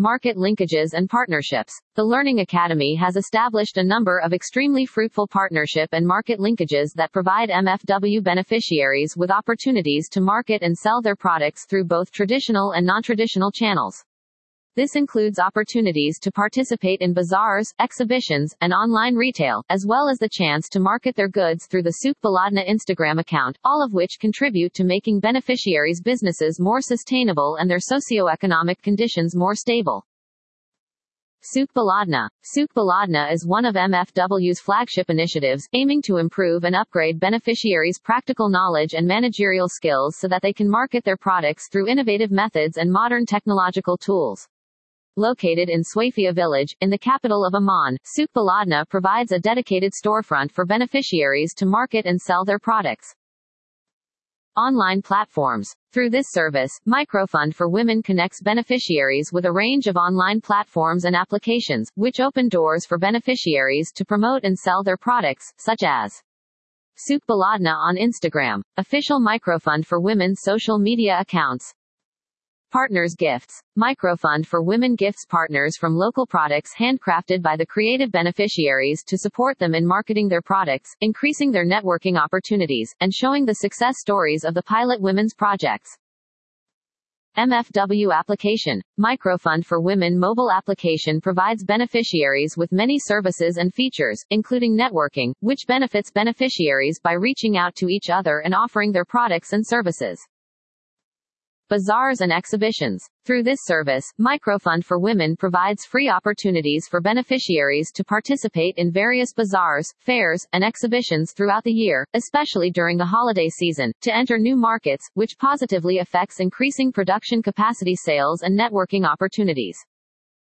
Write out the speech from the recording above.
market linkages and partnerships. The Learning Academy has established a number of extremely fruitful partnership and market linkages that provide MFW beneficiaries with opportunities to market and sell their products through both traditional and non-traditional channels. This includes opportunities to participate in bazaars, exhibitions, and online retail, as well as the chance to market their goods through the Suk Baladna Instagram account, all of which contribute to making beneficiaries' businesses more sustainable and their socioeconomic conditions more stable. Suk Baladna. Suk Baladna is one of MFW's flagship initiatives, aiming to improve and upgrade beneficiaries' practical knowledge and managerial skills so that they can market their products through innovative methods and modern technological tools. Located in Swafia village, in the capital of Oman, Suk Baladna provides a dedicated storefront for beneficiaries to market and sell their products. Online platforms. Through this service, Microfund for Women connects beneficiaries with a range of online platforms and applications, which open doors for beneficiaries to promote and sell their products, such as Suk Baladna on Instagram, official Microfund for Women social media accounts. Partners Gifts. Microfund for Women gifts partners from local products handcrafted by the creative beneficiaries to support them in marketing their products, increasing their networking opportunities, and showing the success stories of the pilot women's projects. MFW application. Microfund for Women mobile application provides beneficiaries with many services and features, including networking, which benefits beneficiaries by reaching out to each other and offering their products and services. Bazaars and exhibitions. Through this service, Microfund for Women provides free opportunities for beneficiaries to participate in various bazaars, fairs, and exhibitions throughout the year, especially during the holiday season, to enter new markets, which positively affects increasing production capacity, sales and networking opportunities.